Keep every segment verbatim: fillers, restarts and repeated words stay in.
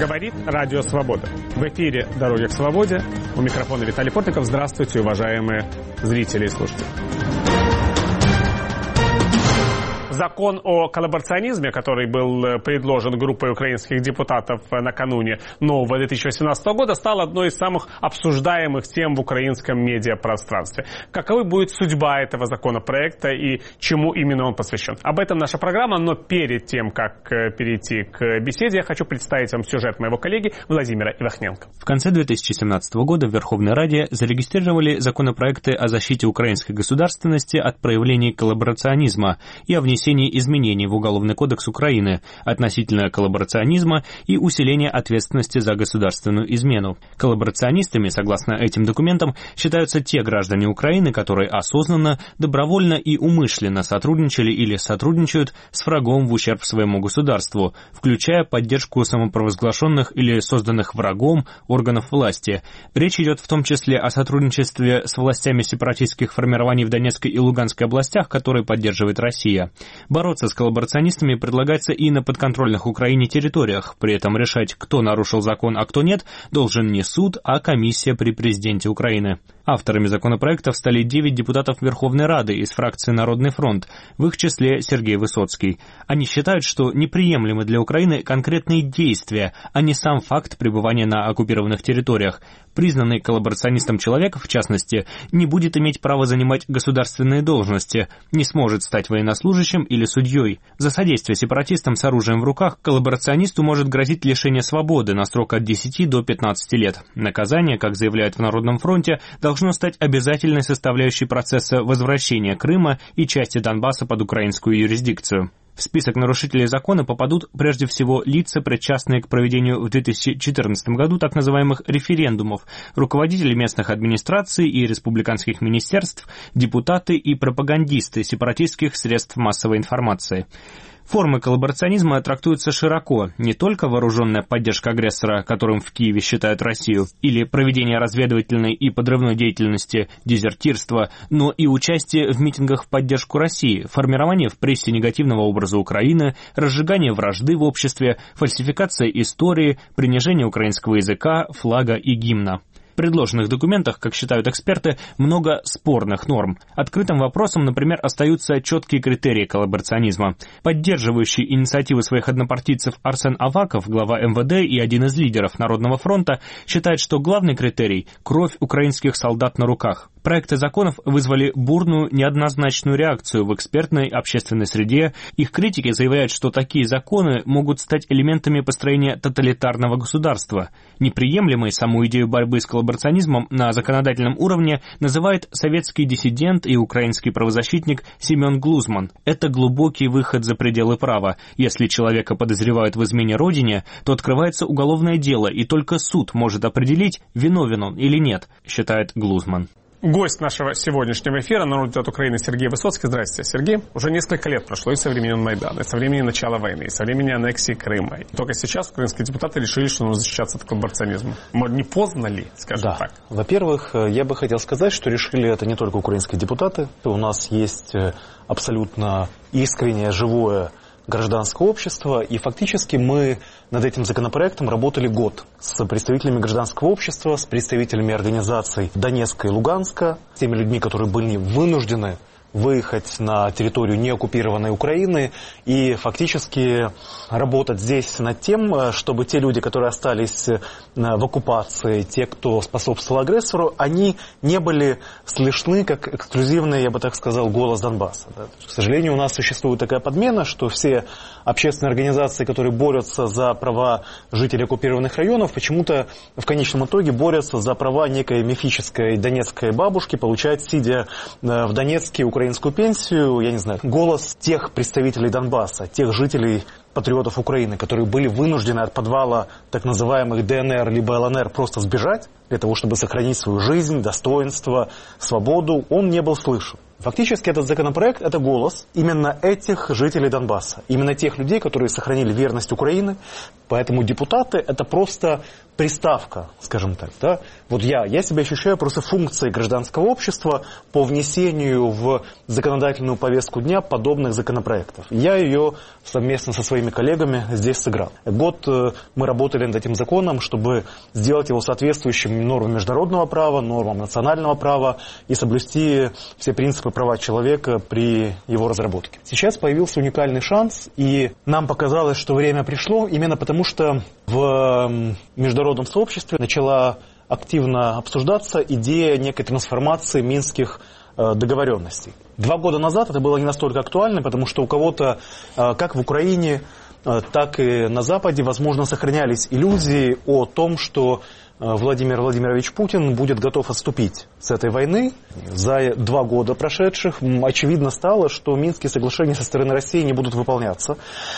Говорит Радио Свобода. В эфире «Дороги к свободе». У микрофона Виталий Портников. Здравствуйте, уважаемые зрители и слушатели. Закон о коллаборационизме, который был предложен группой украинских депутатов накануне нового две тысячи восемнадцатого года, стал одной из самых обсуждаемых тем в украинском медиапространстве. Какова будет судьба этого законопроекта и чему именно он посвящен? Об этом наша программа, но перед тем, как перейти к беседе, я хочу представить вам сюжет моего коллеги Владимира Ивахненко. В конце две тысячи семнадцатого года в Верховной Раде зарегистрировали законопроекты о защите украинской государственности от проявлений коллаборационизма и о внесении изменений в Уголовный кодекс Украины относительно коллаборационизма и усиления ответственности за государственную измену. Коллаборационистами, согласно этим документам, считаются те граждане Украины, которые осознанно, добровольно и умышленно сотрудничали или сотрудничают с врагом в ущерб своему государству, включая поддержку самопровозглашенных или созданных врагом органов власти. Речь идет в том числе о сотрудничестве с властями сепаратистских формирований в Донецкой и Луганской областях, которые поддерживает Россия. Бороться с коллаборационистами предлагается и на подконтрольных Украине территориях. При этом решать, кто нарушил закон, а кто нет, должен не суд, а комиссия при президенте Украины. Авторами законопроектов стали девять депутатов Верховной Рады из фракции «Народный фронт», в их числе Сергей Высоцкий. Они считают, что неприемлемы для Украины конкретные действия, а не сам факт пребывания на оккупированных территориях. Признанный коллаборационистом человек, в частности, не будет иметь права занимать государственные должности, не сможет стать военнослужащим или судьей. За содействие сепаратистам с оружием в руках коллаборационисту может грозить лишение свободы на срок от десяти до пятнадцати лет. Наказание, как заявляют в Народном фронте, должно стать обязательной составляющей процесса возвращения Крыма и части Донбасса под украинскую юрисдикцию. В список нарушителей закона попадут прежде всего лица, причастные к проведению в две тысячи четырнадцатом году так называемых референдумов, руководители местных администраций и республиканских министерств, депутаты и пропагандисты сепаратистских средств массовой информации. Формы коллаборационизма трактуются широко, не только вооруженная поддержка агрессора, которым в Киеве считают Россию, или проведение разведывательной и подрывной деятельности, дезертирство, но и участие в митингах в поддержку России, формирование в прессе негативного образа Украины, разжигание вражды в обществе, фальсификация истории, принижение украинского языка, флага и гимна. В предложенных документах, как считают эксперты, много спорных норм. Открытым вопросом, например, остаются четкие критерии коллаборационизма. Поддерживающий инициативы своих однопартийцев Арсен Аваков, глава эм вэ дэ и один из лидеров Народного фронта, считает, что главный критерий – кровь украинских солдат на руках. Проекты законов вызвали бурную, неоднозначную реакцию в экспертной общественной среде. Их критики заявляют, что такие законы могут стать элементами построения тоталитарного государства. Неприемлемой саму идею борьбы с коллаборационизмом на законодательном уровне называет советский диссидент и украинский правозащитник Семен Глузман. Это глубокий выход за пределы права. Если человека подозревают в измене родине, то открывается уголовное дело, и только суд может определить, виновен он или нет, считает Глузман. Гость нашего сегодняшнего эфира, народный депутат Украины Сергей Высоцкий. Здравствуйте, Сергей. Уже несколько лет прошло и со времени Майдана, и со времени начала войны, и со времени аннексии Крыма. И только сейчас украинские депутаты решили, что нужно защищаться от коллаборационизма. Не поздно ли, скажем да. так? Во-первых, я бы хотел сказать, что решили это не только украинские депутаты. У нас есть абсолютно искреннее, живое гражданское общество, и фактически мы над этим законопроектом работали год с представителями гражданского общества, с представителями организаций Донецка и Луганска, с теми людьми, которые были вынуждены выехать на территорию неоккупированной Украины и фактически работать здесь над тем, чтобы те люди, которые остались в оккупации, те, кто способствовал агрессору, они не были слышны как эксклюзивный, я бы так сказал, голос Донбасса. Да. К сожалению, у нас существует такая подмена, что все общественные организации, которые борются за права жителей оккупированных районов, почему-то в конечном итоге борются за права некой мифической донецкой бабушки, получать, сидя в Донецке, украинскую пенсию, я не знаю, голос тех представителей Донбасса, тех жителей, патриотов Украины, которые были вынуждены от подвала так называемых дэ эн эр либо эл эн эр просто сбежать для того, чтобы сохранить свою жизнь, достоинство, свободу, он не был слышен. Фактически этот законопроект – это голос именно этих жителей Донбасса, именно тех людей, которые сохранили верность Украины. Поэтому депутаты – это просто приставка, скажем так, да, вот я, я себя ощущаю просто функцией гражданского общества по внесению в законодательную повестку дня подобных законопроектов. Я ее совместно со своими коллегами здесь сыграл. Год мы работали над этим законом, чтобы сделать его соответствующим нормам международного права, нормам национального права и соблюсти все принципы права человека при его разработке. Сейчас появился уникальный шанс, и нам показалось, что время пришло, именно потому что в международном сообществе начала активно обсуждаться идея некой трансформации минских договоренностей. Два года назад это было не настолько актуально, потому что у кого-то, как в Украине, так и на Западе, возможно, сохранялись иллюзии о том, что Владимир Владимирович Путин будет готов отступить с этой войны. За два года прошедших очевидно стало, что Минские соглашения со стороны России не будут выполняться.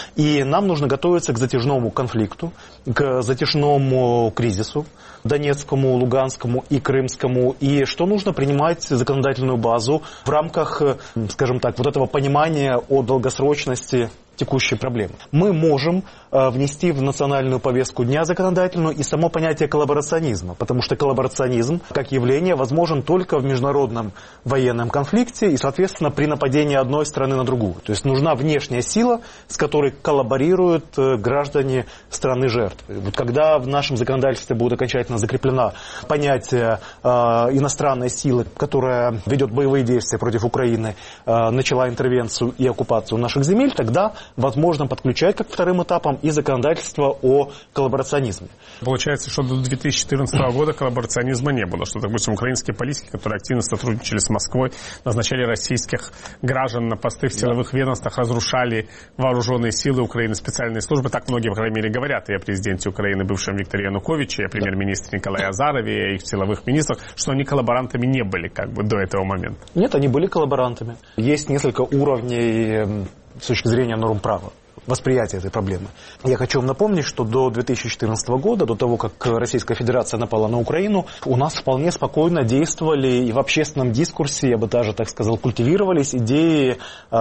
И нам нужно готовиться к затяжному конфликту, к затяжному кризису, Донецкому, Луганскому и Крымскому. И что нужно принимать законодательную базу в рамках, скажем так, вот этого понимания о долгосрочности текущей проблемы. Мы можем э, внести в национальную повестку дня законодательную и само понятие коллаборационизма, потому что коллаборационизм как явление возможен только в международном военном конфликте и, соответственно, при нападении одной страны на другую. То есть нужна внешняя сила, с которой коллаборируют э, граждане страны жертвы. Вот когда в нашем законодательстве будет окончательно закреплено понятие э, иностранной силы, которая ведет боевые действия против Украины, э, начала интервенцию и оккупацию наших земель, тогда возможно подключать как вторым этапом и законодательство о коллаборационизме. Получается, что до две тысячи четырнадцатого года коллаборационизма не было, что, допустим, украинские политики, которые активно сотрудничали с Москвой, назначали российских граждан на посты в силовых ведомствах, разрушали вооруженные силы Украины, специальные службы. Так многие, по крайней мере, говорят и о президенте Украины, бывшем Викторе Януковиче, и о премьер-министре Николае Азарове, и их силовых министрах, что они коллаборантами не были как бы до этого момента. Нет, они были коллаборантами. Есть несколько уровней с точки зрения норм права, восприятия этой проблемы. Я хочу вам напомнить, что до две тысячи четырнадцатого года, до того, как Российская Федерация напала на Украину, у нас вполне спокойно действовали и в общественном дискурсе, я бы даже так сказал, культивировались идеи э,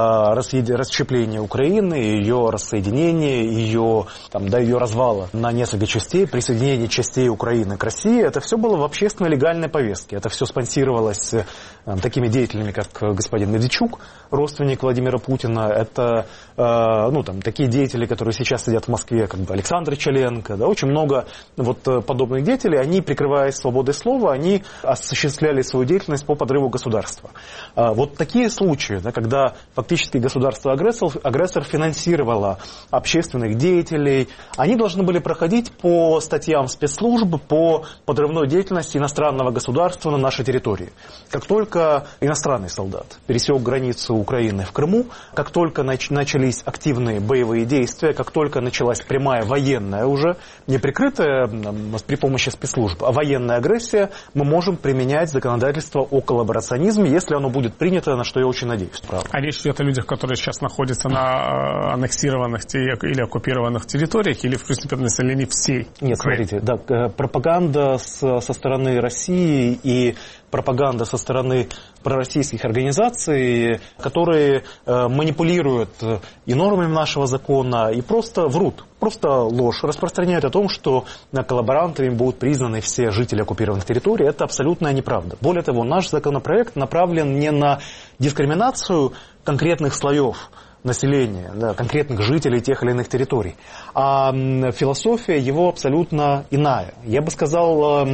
расщепления Украины, ее рассоединения, ее, там, да, ее развала на несколько частей, присоединения частей Украины к России. Это все было в общественно легальной повестке. Это все спонсировалось э, такими деятелями, как господин Медведчук, родственник Владимира Путина. Это, э, ну, там, такие деятели, которые сейчас сидят в Москве, как бы Александр Челенко, да, очень много вот подобных деятелей, они, прикрываясь свободой слова, они осуществляли свою деятельность по подрыву государства. Вот такие случаи, да, когда фактически государство-агрессор агрессор финансировало общественных деятелей, они должны были проходить по статьям спецслужб по подрывной деятельности иностранного государства на нашей территории. Как только иностранный солдат пересек границу Украины в Крыму, как только нач- начались активные боевые действия, как только началась прямая военная уже, не прикрытая при помощи спецслужб, а военная агрессия, мы можем применять законодательство о коллаборационизме, если оно будет принято, на что я очень надеюсь. Правда. А речь идет о людях, которые сейчас находятся на аннексированных или оккупированных территориях, или в крупном населении всей Нет, Украины? смотрите, да, пропаганда с, со стороны России и пропаганда со стороны пророссийских организаций, которые э, манипулируют и нормами нашего закона, и просто врут, просто ложь, распространяют о том, что коллаборантами будут признаны все жители оккупированных территорий. Это абсолютная неправда. Более того, наш законопроект направлен не на дискриминацию конкретных слоев населения, да, конкретных жителей тех или иных территорий, а философия его абсолютно иная. Я бы сказал,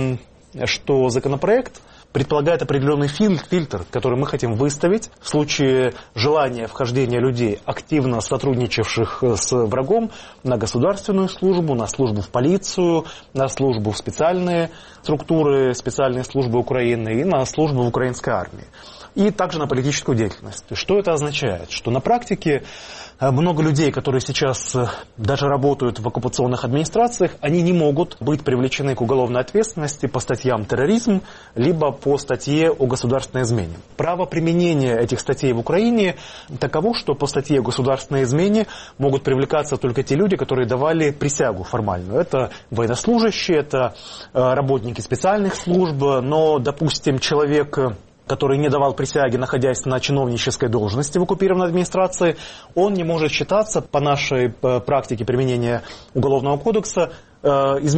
что законопроект предполагает определенный фильтр, который мы хотим выставить в случае желания вхождения людей, активно сотрудничавших с врагом, на государственную службу, на службу в полицию, на службу в специальные структуры, специальные службы Украины и на службу в украинской армии. И также на политическую деятельность. Что это означает? Что на практике много людей, которые сейчас даже работают в оккупационных администрациях, они не могут быть привлечены к уголовной ответственности по статьям терроризм, либо по статье о государственной измене. Право применения этих статей в Украине таково, что по статье о государственной измене могут привлекаться только те люди, которые давали присягу формальную. Это военнослужащие, это работники специальных служб, но, допустим, человек, который не давал присяги, находясь на чиновнической должности в оккупированной администрации, он не может считаться по нашей практике применения Уголовного кодекса изменником.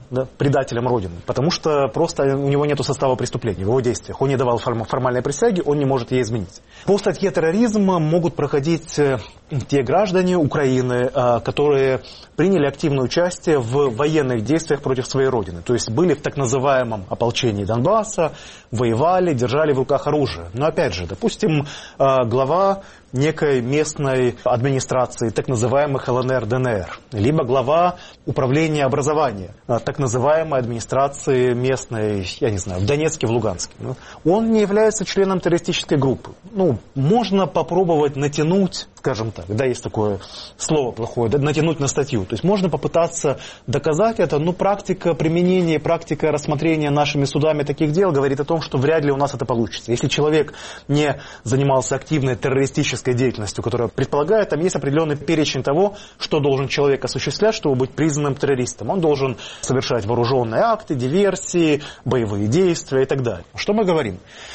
да, предателем Родины, потому что просто у него нет состава преступлений в его действиях. Он не давал формальной присяги, он не может ее изменить. По статье терроризм могут проходить те граждане Украины, которые приняли активное участие в военных действиях против своей Родины. То есть были в так называемом ополчении Донбасса, воевали, держали в руках оружие. Но опять же, допустим, глава некой местной администрации, так называемых эл эн эр дэ эн эр, либо глава управления образования, так называемой администрации местной, я не знаю, в Донецке, в Луганске. Он не является членом террористической группы. Ну, можно попробовать натянуть, скажем так, да, есть такое слово плохое, да, натянуть на статью. То есть можно попытаться доказать это, но практика применения, практика рассмотрения нашими судами таких дел говорит о том, что вряд ли у нас это получится. Если человек не занимался активной террористической деятельностью, которая предполагает, там есть определенный перечень того, что должен человек осуществлять, чтобы быть признанным террористом. Он должен совершать вооруженные акты, диверсии, боевые действия и так далее. Что мы говорим?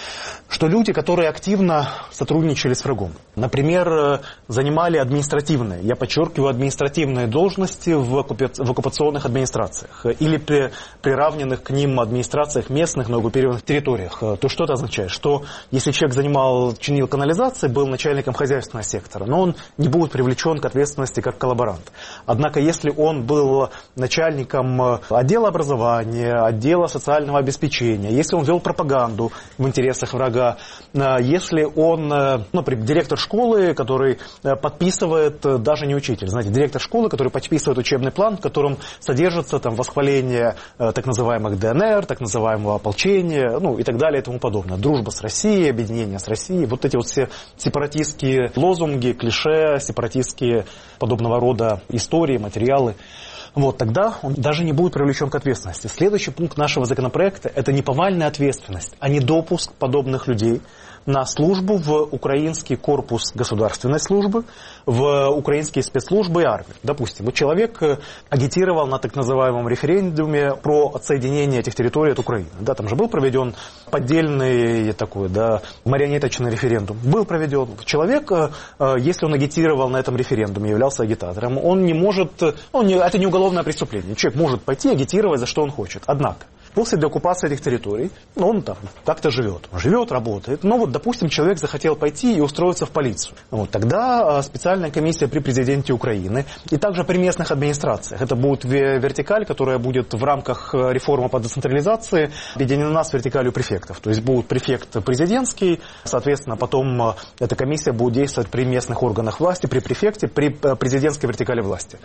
Что люди, которые активно сотрудничали с врагом, например, занимали административные, я подчеркиваю, административные должности в оккупационных администрациях или при, приравненных к ним администрациях местных на оккупированных территориях, то что это означает? Что если человек занимал, чинил канализации, был начальником хозяйственного сектора, но он не будет привлечен к ответственности как коллаборант. Однако, если он был начальником отдела образования, отдела социального обеспечения, если он вел пропаганду в интересах врага, если он, например, директор школы, который подписывает, даже не учитель, знаете, директор школы, который подписывает учебный план, в котором содержится там восхваление так называемых дэ эн эр, так называемого ополчения, ну и так далее и тому подобное. Дружба с Россией, объединение с Россией, вот эти вот все сепаратистские лозунги, клише, сепаратистские подобного рода истории, материалы. Вот, тогда он даже не будет привлечен к ответственности. Следующий пункт нашего законопроекта – это не повальная ответственность, а недопуск подобных людей на службу в украинский корпус государственной службы, в украинские спецслужбы и армию. Допустим, вот человек агитировал на так называемом референдуме про отсоединение этих территорий от Украины. Да, там же был проведен поддельный такой, да, марионеточный референдум. Был проведен. Человек, если он агитировал на этом референдуме, являлся агитатором, он не может, он не, это не уголовное преступление. Человек может пойти агитировать за что он хочет. Однако, после деоккупации этих территорий, ну, он там как-то живет. Он живет, работает. Но вот, допустим, человек захотел пойти и устроиться в полицию. Вот, тогда специальная комиссия при президенте Украины и также при местных администрациях. Это будет вертикаль, которая будет в рамках реформы по децентрализации объединена с вертикалью префектов. То есть будет префект президентский, соответственно, потом эта комиссия будет действовать при местных органах власти, при префекте, при президентской вертикали власти.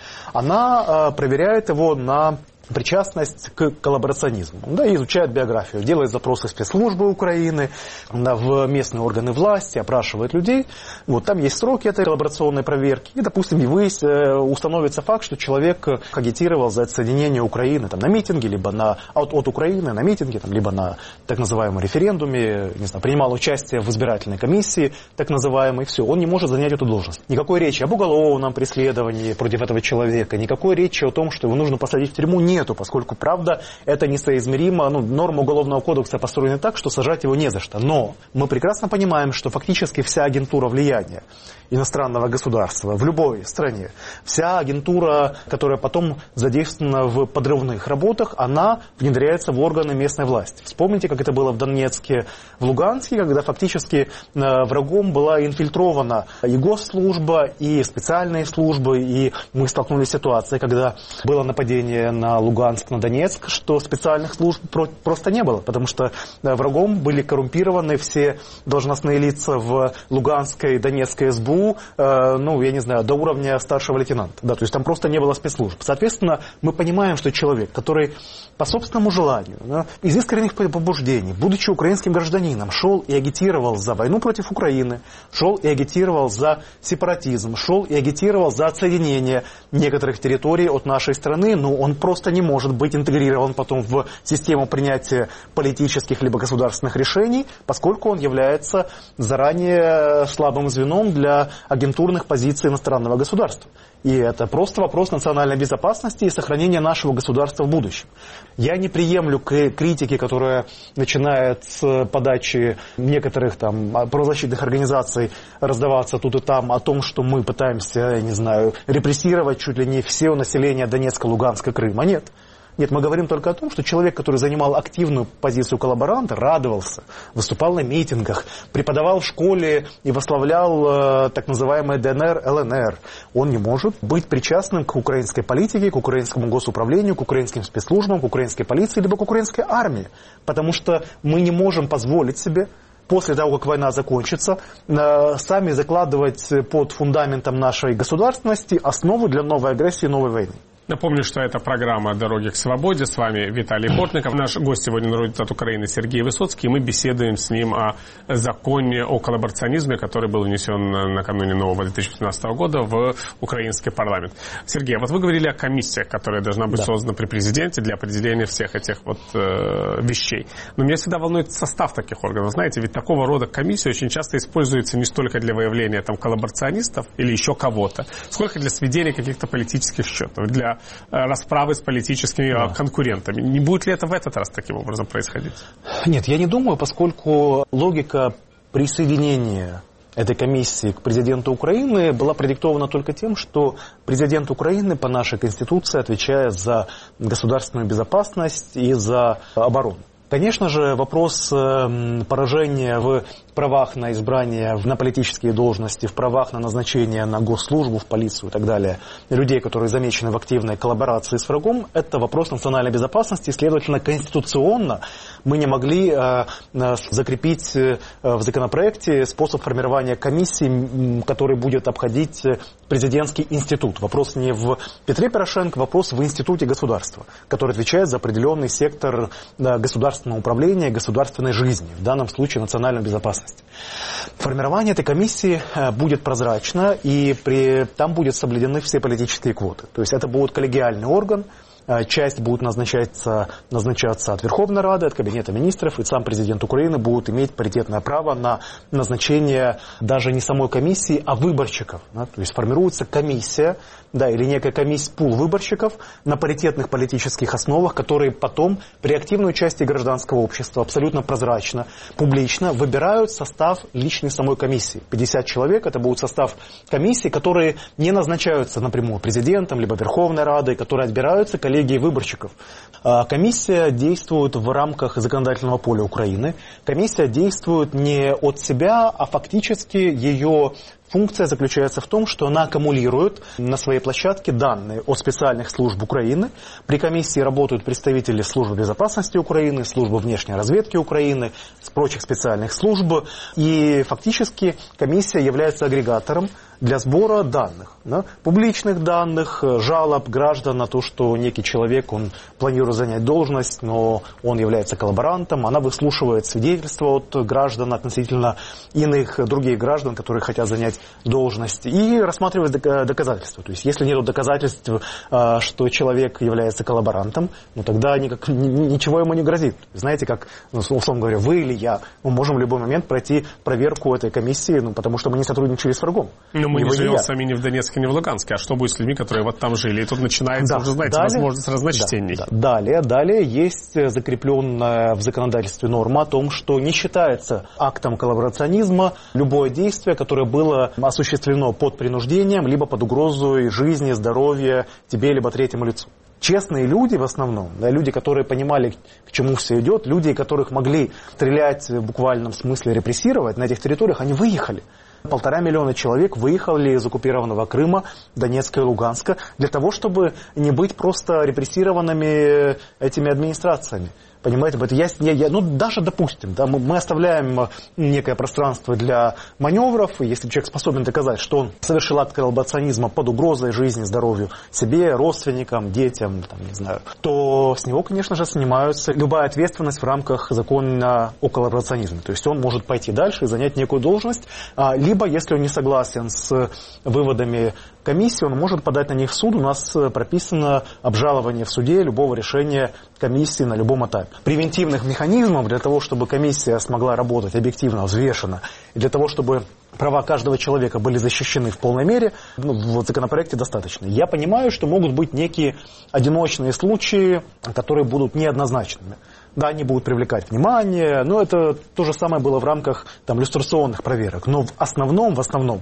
Она проверяет его на причастность к коллаборационизму, да, и изучает биографию, делает запросы в спецслужбы Украины, да, в местные органы власти, опрашивает людей. Вот, там есть сроки этой коллаборационной проверки, и, допустим, выяс... установится факт, что человек агитировал за отсоединение Украины там, на митинге, либо на... от, от Украины на митинге, там, либо на так называемом референдуме, не знаю, принимал участие в избирательной комиссии, так называемой, все, он не может занять эту должность. Никакой речи об уголовном преследовании против этого человека, никакой речи о том, что его нужно посадить в тюрьму, нет. Нету, поскольку, правда, это несоизмеримо. Ну, норма Уголовного кодекса построена так, что сажать его не за что. Но мы прекрасно понимаем, что фактически вся агентура влияния иностранного государства в любой стране, вся агентура, которая потом задействована в подрывных работах, она внедряется в органы местной власти. Вспомните, как это было в Донецке, в Луганске, когда фактически врагом была инфильтрована и госслужба, и специальные службы, и мы столкнулись с ситуацией, когда было нападение на Луганск, на Донецк, что специальных служб просто не было, потому что врагом были коррумпированы все должностные лица в Луганской и Донецкой эс бэ у, ну, я не знаю, до уровня старшего лейтенанта. Да, то есть там просто не было спецслужб. Соответственно, мы понимаем, что человек, который по собственному желанию, да, из искренних побуждений, будучи украинским гражданином, шел и агитировал за войну против Украины, шел и агитировал за сепаратизм, шел и агитировал за отсоединение некоторых территорий от нашей страны, но он просто не может быть интегрирован потом в систему принятия политических либо государственных решений, поскольку он является заранее слабым звеном для агентурных позиций иностранного государства. И это просто вопрос национальной безопасности и сохранения нашего государства в будущем. Я не приемлю критики, которая начинает с подачи некоторых там правозащитных организаций раздаваться тут и там о том, что мы пытаемся, я не знаю, репрессировать чуть ли не все население Донецка, Луганска, Крыма. Нет. Нет, мы говорим только о том, что человек, который занимал активную позицию коллаборанта, радовался, выступал на митингах, преподавал в школе и восславлял э, так называемые ДНР, ЛНР. Он не может быть причастным к украинской политике, к украинскому госуправлению, к украинским спецслужбам, к украинской полиции, либо к украинской армии. Потому что мы не можем позволить себе после того, как война закончится, сами закладывать под фундаментом нашей государственности основу для новой агрессии, новой войны. Напомню, что это программа «Дороги к свободе». С вами Виталий Бортников. Наш гость сегодня народный депутат Украины Сергей Высоцкий. И мы беседуем с ним о законе о коллаборационизме, который был внесен накануне нового две тысячи пятнадцатого года в украинский парламент. Сергей, вот вы говорили о комиссиях, которая должна быть да. создана при президенте для определения всех этих вот э, вещей. Но меня всегда волнует состав таких органов. Знаете, ведь такого рода комиссии очень часто используются не столько для выявления там коллаборационистов или еще кого-то, сколько для сведения каких-то политических счетов, для расправы с политическими да. конкурентами. Не будет ли это в этот раз таким образом происходить? Нет, я не думаю, поскольку логика присоединения этой комиссии к президенту Украины была продиктована только тем, что президент Украины по нашей Конституции отвечает за государственную безопасность и за оборону. Конечно же, вопрос поражения в правах на избрание на политические должности, в правах на назначение на госслужбу, в полицию и так далее, людей, которые замечены в активной коллаборации с врагом, это вопрос национальной безопасности. Следовательно, конституционно мы не могли э, закрепить э, в законопроекте способ формирования комиссии, который будет обходить президентский институт. Вопрос не в Петре Порошенко, вопрос в институте государства, который отвечает за определенный сектор э, государственного управления, государственной жизни, в данном случае национальную безопасность. Формирование этой комиссии будет прозрачно, и при, там будут соблюдены все политические квоты. То есть это будет коллегиальный орган, часть будет назначаться, назначаться от Верховной Рады, от Кабинета министров, и сам президент Украины будет иметь паритетное право на назначение даже не самой комиссии, а выборщиков. Да? То есть формируется комиссия, да, или некая комиссия, пул выборщиков на паритетных политических основах, которые потом при активной участии гражданского общества абсолютно прозрачно, публично выбирают состав личной самой комиссии. пятьдесят человек, это будет состав комиссии, которые не назначаются напрямую президентом, либо Верховной Радой, которые отбираются коллегией выборщиков. Комиссия действует в рамках законодательного поля Украины. Комиссия действует не от себя, а фактически ее функция заключается в том, что она аккумулирует на своей площадке данные от специальных служб Украины. При комиссии работают представители службы безопасности Украины, службы внешней разведки Украины, с прочих специальных служб. И фактически комиссия является агрегатором для сбора данных, да, публичных данных, жалоб граждан на то, что некий человек, он планирует занять должность, но он является коллаборантом. Она выслушивает свидетельства от граждан относительно иных других граждан, которые хотят занять должность, и рассматривает доказательства. То есть, если нет доказательств, что человек является коллаборантом, ну, тогда никак, ничего ему не грозит. Знаете, как, ну, условно говоря, вы или я, мы можем в любой момент пройти проверку этой комиссии, ну, потому что мы не сотрудничали с врагом. Но мы не живем сами ни в Донецке, ни в Луганске. А что будет с людьми, которые вот там жили? И тут начинается, да, уже, знаете, далее, возможность разночтений. Да, да. Далее, далее есть закрепленная в законодательстве норма о том, что не считается актом коллаборационизма любое действие, которое было осуществлено под принуждением, либо под угрозой жизни, здоровья тебе, либо третьему лицу. Честные люди в основном, да, люди, которые понимали, к чему все идет, люди, которых могли стрелять в буквальном смысле, репрессировать на этих территориях, они выехали. Полтора миллиона человек выехали из оккупированного Крыма, Донецка и Луганска для того, чтобы не быть просто репрессированными этими администрациями. Понимаете, это я, я, ну даже допустим, да, мы, мы оставляем некое пространство для маневров, и если человек способен доказать, что он совершил акт коллаборационизма под угрозой жизни, здоровью себе, родственникам, детям, там, не знаю, то с него, конечно же, снимается любая ответственность в рамках закона о коллаборационизме. То есть он может пойти дальше и занять некую должность, либо, если он не согласен с выводами комиссии, он может подать на них в суд. У нас прописано обжалование в суде любого решения комиссии на любом этапе. Превентивных механизмов для того, чтобы комиссия смогла работать объективно, взвешенно, и для того, чтобы права каждого человека были защищены в полной мере, ну, в законопроекте достаточно. Я понимаю, что могут быть некие одиночные случаи, которые будут неоднозначными. Да, они будут привлекать внимание, но это то же самое было в рамках там, люстрационных проверок. Но в основном, в основном,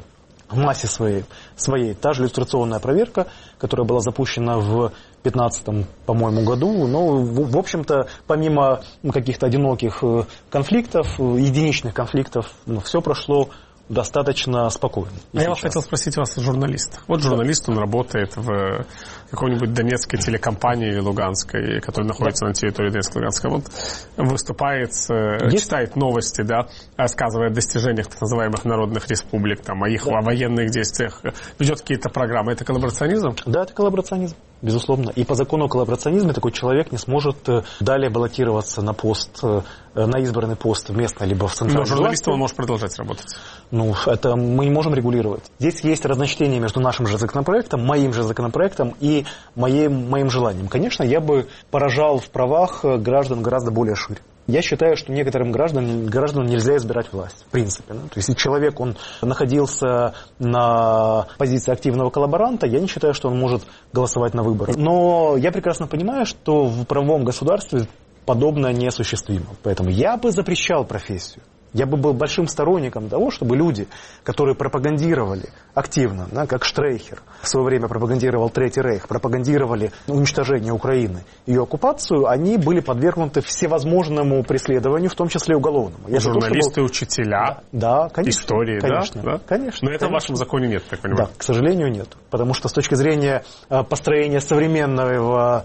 в массе своей, своей. Та же иллюстрационная проверка, которая была запущена в пятнадцатом, по-моему, году. Но, в, в общем-то, помимо каких-то одиноких конфликтов, единичных конфликтов, ну, все прошло достаточно спокойно. А я вас хотел спросить вас о журналистах. Вот журналист, он работает в какой-нибудь донецкой телекомпании или луганской, которая находится да. на территории Донецка, Луганска. Вот выступает, Есть? читает новости, да, рассказывает о достижениях так называемых народных республик, там, о их да. военных действиях, ведет какие-то программы. Это коллаборационизм? Да, это коллаборационизм. Безусловно. И по закону о коллаборационизме такой человек не сможет далее баллотироваться на пост, на избранный пост в местной либо в центральной власти. Но журналистом он может продолжать работать. Ну, это мы не можем регулировать. Здесь есть разночтение между нашим же законопроектом, моим же законопроектом и моим, моим желанием. Конечно, я бы поражал в правах граждан гораздо более шире. Я считаю, что некоторым гражданам, гражданам нельзя избирать власть, в принципе. Ну, то есть, если человек, он находился на позиции активного коллаборанта, я не считаю, что он может голосовать на выборы. Но я прекрасно понимаю, что в правовом государстве подобное неосуществимо. Поэтому я бы запрещал профессию. Я бы был большим сторонником того, чтобы люди, которые пропагандировали активно, да, как Штрейхер в свое время пропагандировал Третий Рейх, пропагандировали уничтожение Украины, ее оккупацию, они были подвергнуты всевозможному преследованию, в том числе уголовному. Я Журналисты, был... учителя, да, да, конечно, истории, конечно, да? Конечно. Но это конечно. в вашем законе нет, так понимаю? Да, к сожалению, нет. Потому что с точки зрения построения современного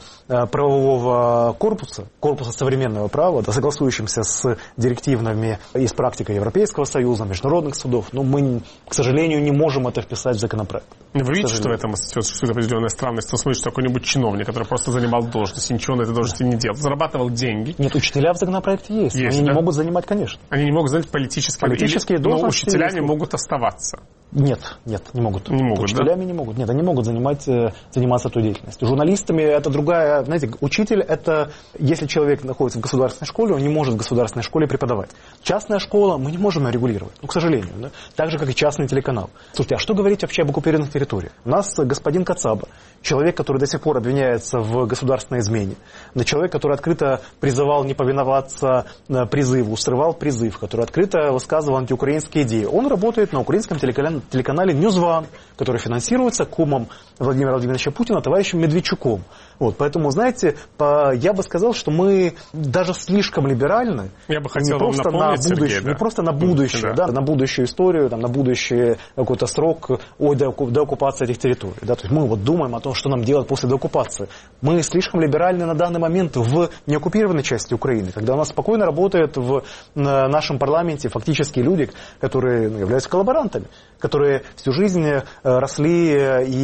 правового корпуса, корпуса современного права, да, согласующимся с директивами и с практикой Европейского Союза, международных судов, но мы, к сожалению, не можем это вписать в законопроект. Вы видите, что в этом существует определенная странность? В смысле, что какой-нибудь чиновник, который просто занимал должность, и ничего на этой должности не делал, зарабатывал деньги. Нет, учителя в законопроекте есть. есть Они да? не могут занимать, конечно. Они не могут занимать политические, политические или... должности. Но учителями есть. могут оставаться. Нет, нет, не могут. Не могут, Учителями да? не могут. Нет, они могут занимать, заниматься той деятельностью. Журналистами это другая, знаете, учитель это, если человек находится в государственной школе, он не может в государственной школе преподавать. Частная школа, мы не можем ее регулировать, ну, к сожалению. Да? Так же, как и частный телеканал. Слушайте, а что говорить вообще об оккупированных территориях? У нас господин Кацаба, человек, который до сих пор обвиняется в государственной измене, человек, который открыто призывал не повиноваться призыву, срывал призыв, который открыто высказывал антиукраинские идеи, он работает на украинском телеканале телеканале Ньюзван, который финансируется кумом Владимира Владимировича Путина, товарищем Медведчуком. Вот, поэтому, знаете, по, я бы сказал, что мы даже слишком либеральны. Я бы хотел не просто вам напомнить, на будущее, Сергей, да. не просто на будущее, да. Да, на будущую историю, там, на будущий какой-то срок ой, до, до оккупации этих территорий. Да. То есть мы вот думаем о том, что нам делать после деоккупации. Мы слишком либеральны на данный момент в неоккупированной части Украины, когда у нас спокойно работают в нашем парламенте фактически люди, которые ну, являются коллаборантами, которые всю жизнь росли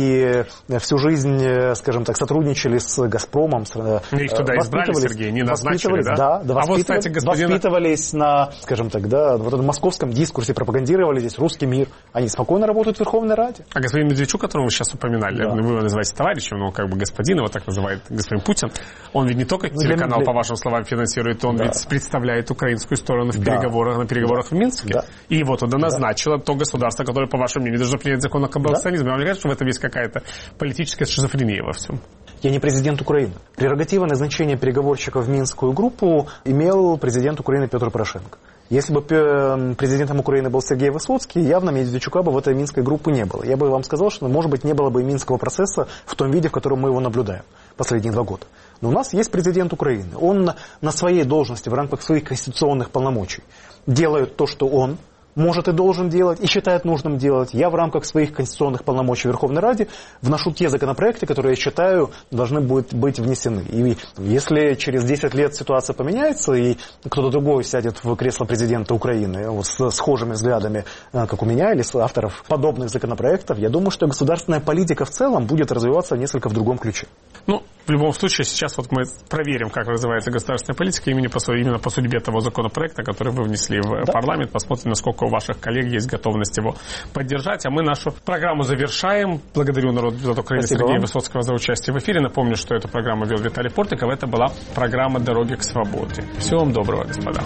и всю жизнь, скажем так, сотрудничали с «Газпромом». Их туда избрали, Сергей, не назначили, да? Да, да, а вот, кстати, господина... воспитывались на, скажем так, да, вот этом московском дискурсе, пропагандировали здесь русский мир. Они спокойно работают в Верховной Раде. А господин Медведчук, которого вы сейчас упоминали, да. Вы его называете товарищем, но как бы господин, его так называет господин Путин, он ведь не только ну, телеканал, для... по вашим словам, финансирует, он да. ведь представляет украинскую сторону в да. переговорах, на переговорах да. в Минске. Да. И его туда назначило да. то государство, которое, по вашему мнению, должно принять закон о коллаборационизме. Да. Вам не кажется, что в этом есть какая-то политическая шизофрения во всем? Я не президент Украины. Прерогатива назначения переговорщиков в Минскую группу имел президент Украины Петр Порошенко. Если бы президентом Украины был Сергей Высоцкий, явно Медведчука бы в этой Минской группе не было. Я бы вам сказал, что, может быть, не было бы и Минского процесса в том виде, в котором мы его наблюдаем последние два года. Но у нас есть президент Украины. Он на своей должности в рамках своих конституционных полномочий делает то, что он может и должен делать, и считает нужным делать. Я в рамках своих конституционных полномочий в Верховной Раде вношу те законопроекты, которые, я считаю, должны будут быть внесены. И если через десять лет ситуация поменяется, и кто-то другой сядет в кресло президента Украины вот, с схожими взглядами, как у меня, или с авторов подобных законопроектов, я думаю, что государственная политика в целом будет развиваться несколько в другом ключе. Ну, в любом случае, сейчас вот мы проверим, как развивается государственная политика именно по, именно по судьбе того законопроекта, который вы внесли в да. парламент. Посмотрим, насколько у ваших коллег есть готовность его поддержать. А мы нашу программу завершаем. Благодарю народного депутата Украины Спасибо Сергея вам. Высоцкого за участие в эфире. Напомню, что эту программу вел Виталий Портников. Это была программа «Дороги к свободе». Всего вам доброго, господа.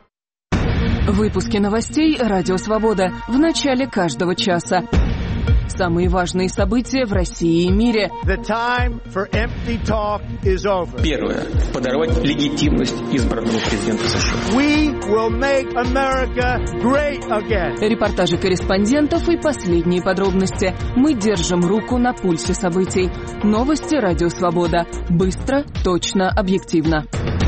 Выпуски новостей «Радио Свобода» в начале каждого часа. самые важные события в России и мире. Первое. Подорвать легитимность избранного президента США. Репортажи корреспондентов и последние подробности. Мы держим руку на пульсе событий. Новости «Радио Свобода». Быстро, точно, объективно.